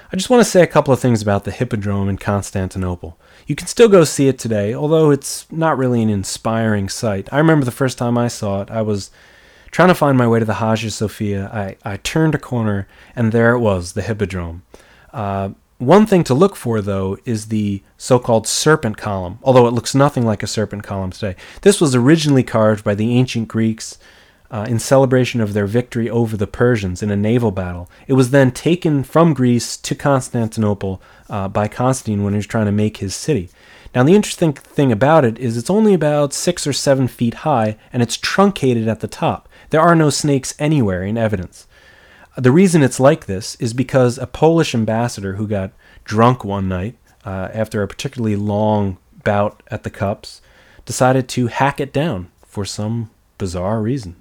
I just want to say a couple of things about the Hippodrome in Constantinople. You can still go see it today, although it's not really an inspiring sight. I remember the first time I saw it, I was trying to find my way to the Hagia Sophia. I turned a corner, and there it was, the Hippodrome. One thing to look for, though, is the so-called serpent column, although it looks nothing like a serpent column today. This was originally carved by the ancient Greeks in celebration of their victory over the Persians in a naval battle. It was then taken from Greece to Constantinople by Constantine when he was trying to make his city. Now, the interesting thing about it is it's only about 6 or 7 feet high, and it's truncated at the top. There are no snakes anywhere in evidence. The reason it's like this is because a Polish ambassador who got drunk one night after a particularly long bout at the cups decided to hack it down for some bizarre reason.